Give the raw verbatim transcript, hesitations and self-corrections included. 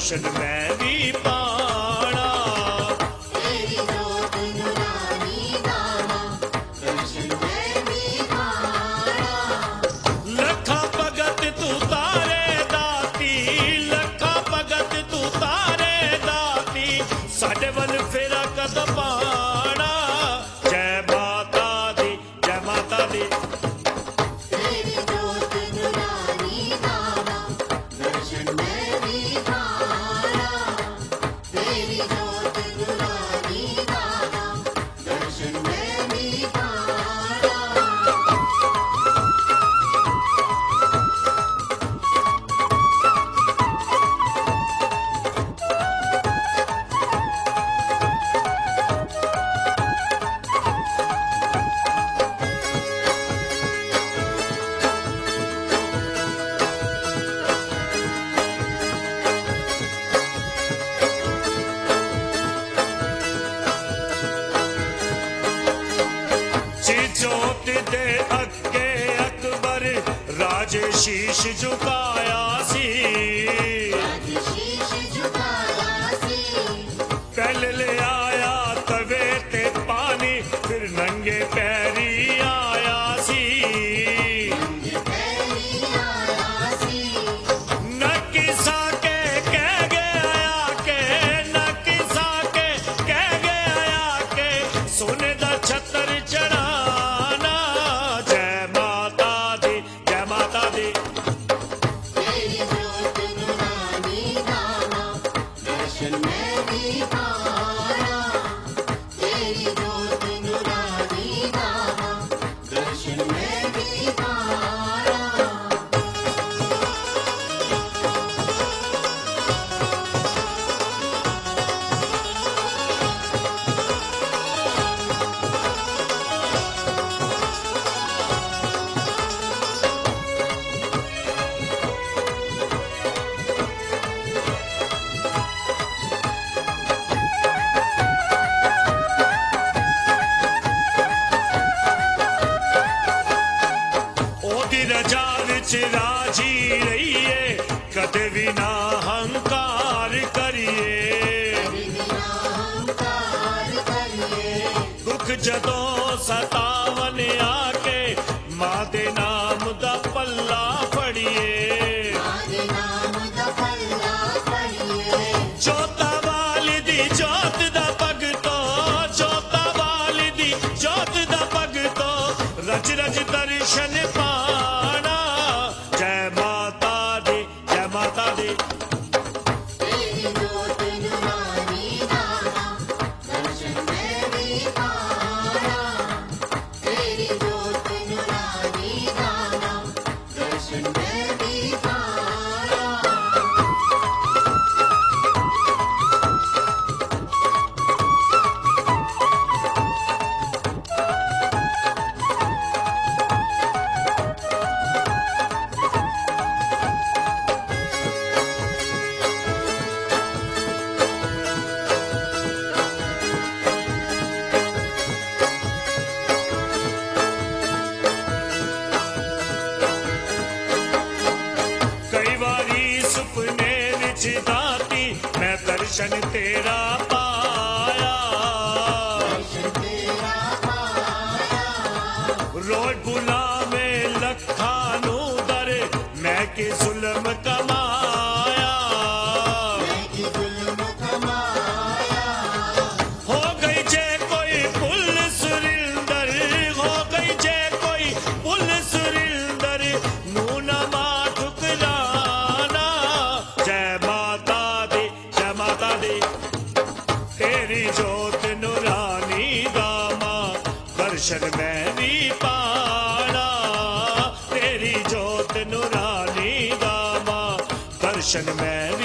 दर्शन मैं भी पाना। तेरी जोत नुरानी दाना दर्शन मैं भी पाना। लखा भगत तू तारे दाती, लखा भगत तू तारे दाती, साडे वल फेरा कद पाना। जय माता दी, जय माता दी। तेरी जोत नुरानी दाना दर्शन मैं भी पाना। तेरी जोत नुरानी दाना दर्शन मैं भी पाना। जोत दे अगे अकबर राज शीश झुकाया सी। आज शीश झुकाया सी। पहले ले आया तवे ते पानी, फिर नंगे पैरी आया सी। नंगे पैरी आया सी। न किसा के कह गया के, न किसा के कह गया के, सोने दा छतर चढ़ाना। जय माता दी, जय माता दी। तेरी जोत नुरानी दाना दर्शन मैं भी पाना। तेरी जोत नुरानी दाना दर्शन मैं भी पाना। ओदी रजा विच राजी रहिए, कदे भी ना हंकार करिए। बिना अहंकार करिए। दुख जदों सतावन आके, मां दे नाम दा पल्ला फड़िए। आदि नाम दा पल्ला पड़िए। जोता वाली दी जोत दा भगतो, जोता वाली दी जोत दा भगतो, रज रज दर्शन पाना। जय माता दी, जय माता दी। तेरी जोत नुरानी दाना दर्शन मैं भी पाना। तेरी जोत नुरानी दाना दर्शन मैं भी पाना। कई बारी सुपने विच दाती, मैं दर्शन तेरा पाया। दर्शन तेरा पाया। रोज बुलावे लखा नू दर, मैं की जुल्म कमाया। मैं की जुल्म कमाया। हो गई जे कोई पुल सुरिंदर, हो गई जे कोई पुल सुरिंदर, नू न मां ठुकराना। जय माता दी, जय माता दी। तेरी जोत नुरानी दामा दर्शन मैं भी पाना। तेरी जोत नुरानी दामा दर्शन मैं